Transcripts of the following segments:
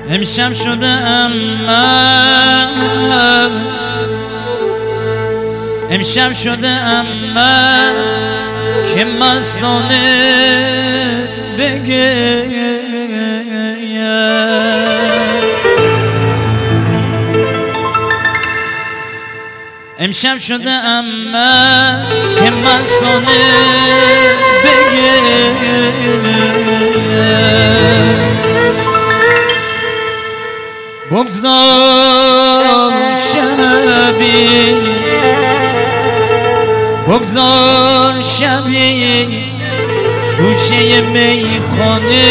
امشب شدم من، امشب شدم مست که مستانه بگه. امشب شدم مست که مستانه بگه. بگذار شبی، بگذار شبی گوشه میخانه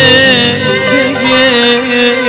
بگه.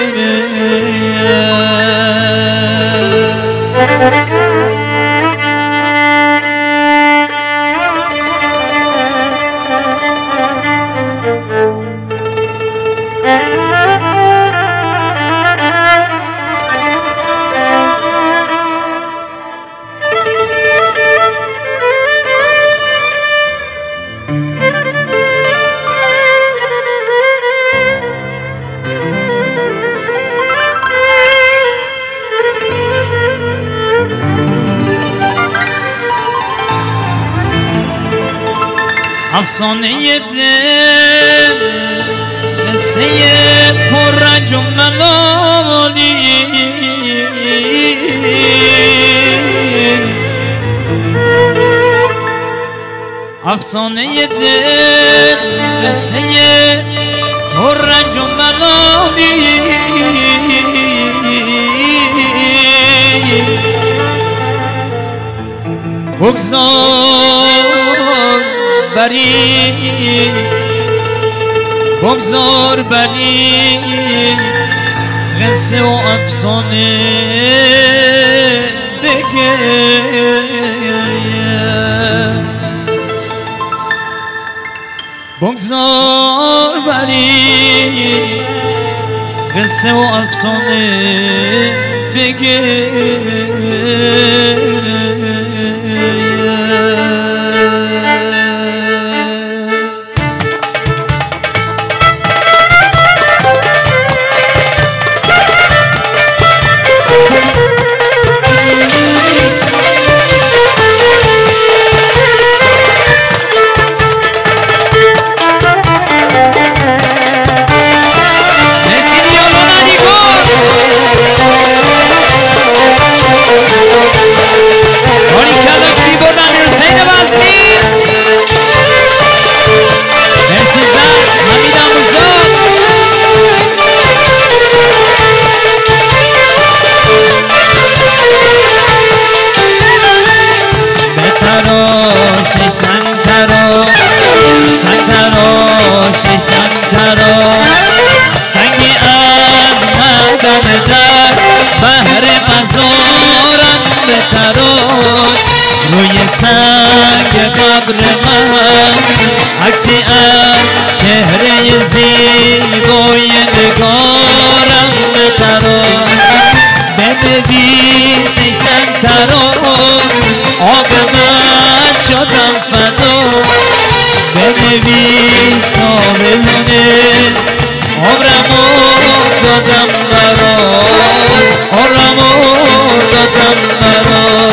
افسانه دل قصه پر رنج و ملالی، افسانه دل قصه پر رنج و ملالی. بگذار بری، بگذار بری قصه و افسانه بگه. بگذار بری قصه و افسانه بگه. سنگی از مدن در بحر مزارم بتراش، روی سنگ قبر من عکسی از چهره زیبای نگارم بتراش. بنویس ای سنگ تراش آب من شدم فدا، بنویس آبونه عمرمو دادم برات، عمرمو دادم برات.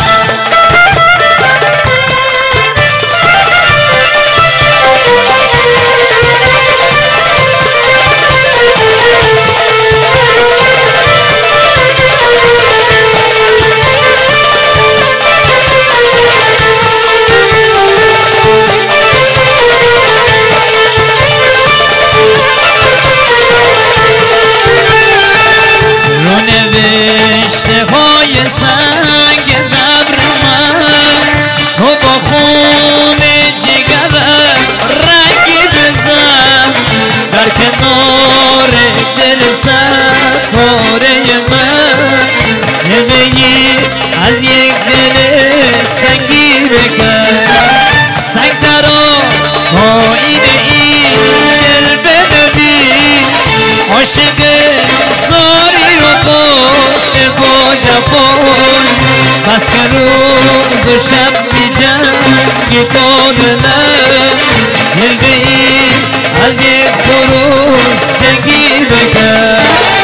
نوشته های سنگ قبر من تو با خون جگرم رنگی بزن، در کنار دل ستاره من نمه‌ای از یک دل سنگی بکن. سنگ ترا آینه این دل بنویس، عاشق زاری و باشه با جفای، بس که روز و شب بی جنگی تا دلم جلوه ای از یک خروس جنگی بکن.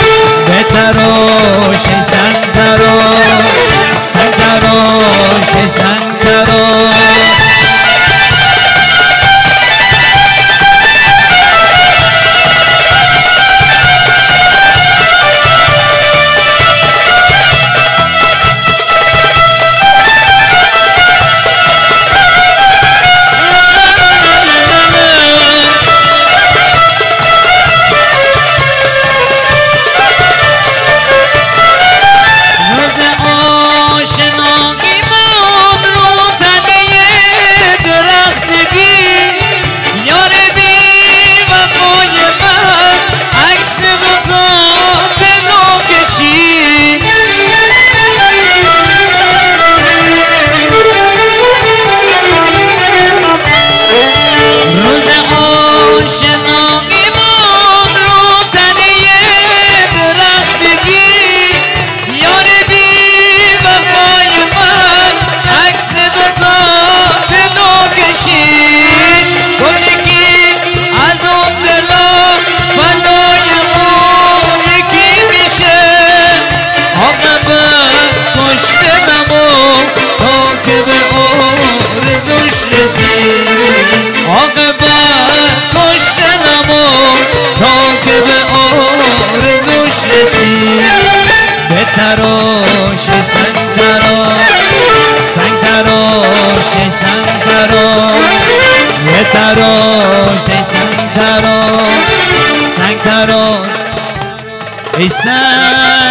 ای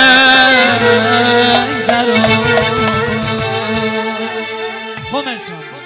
سنگ درو.